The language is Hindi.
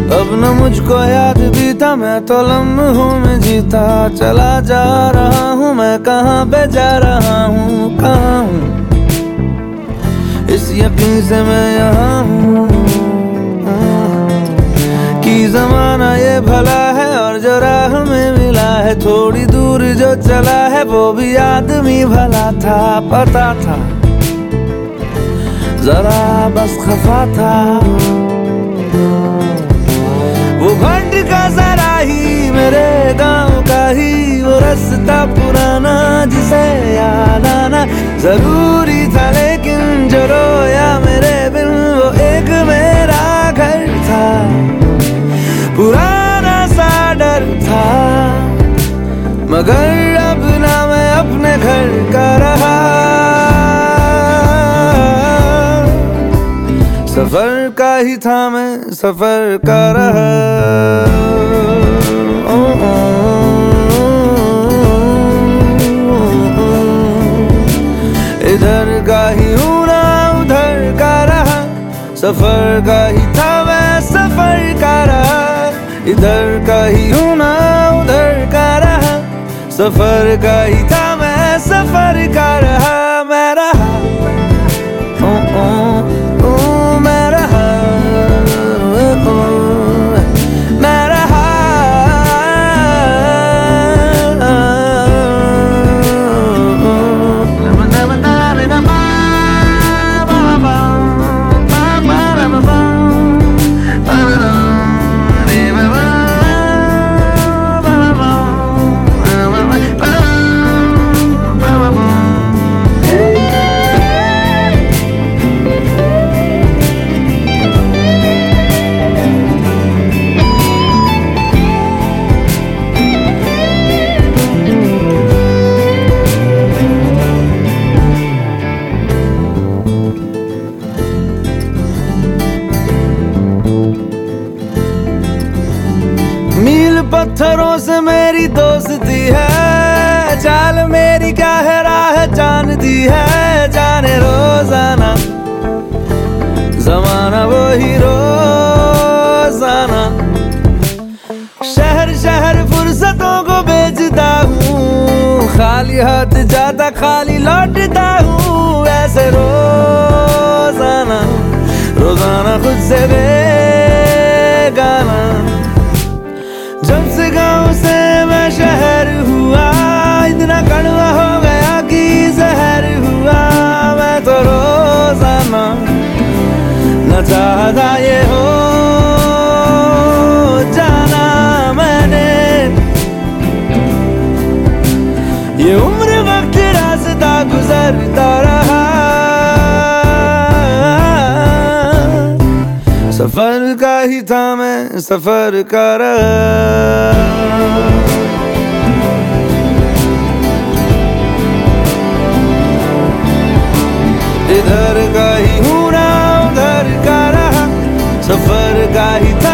अब न मुझको याद भी था, मैं तो लम्हों में जीता चला जा रहा हूँ। मैं कहाँ पे जा रहा हूँ, कहाँ हूँ, इस यकीन से मैं यहाँ हूँ कि जमाना ये भला है और जो राह में मिला है। थोड़ी दूर जो चला है वो भी आदमी भला था, पता था जरा बस खफा था। वो घंट का जरा ही मेरे गांव का ही वो रास्ता पुराना जिसे याद आना जरूरी था। लेकिन जो रोया मेरे बिन वो एक मेरा घर था, पुराना सा डर था। मगर अब ना मैं अपने घर का रहा, सफर का ही था मैं सफर का रहा। इधर का ही हूँ ना उधर का रहा, सफर का ही था मैं सफर का रहा। इधर का ही हूँ ना उधर का रहा, सफर का ही था मैं सफर का रहा। मैं रहा मैं रहा मैं रहा। पत्थरों से मेरी दोस्ती है, चाल मेरी क्या है राह जानती है। जाने रोजाना जमाना वो ही रोजाना, शहर शहर फुर्सतों को बेचता हूँ। खाली हाथ जाता खाली लौटता हूँ, ऐसे रोजाना रोजाना खुद से बेगाना। जब से गांव से मैं शहर हुआ, इतना कड़वा हो गया कि जहर हुआ। मैं तो रोजाना न चाहता ये हो जाना मैंने। ये उम्र वक्त रास्ता गुजरता रहा, सफर का ही था मैं सफर का रहा। इधर का ही हूँ ना उधर का रहा, सफर का ही था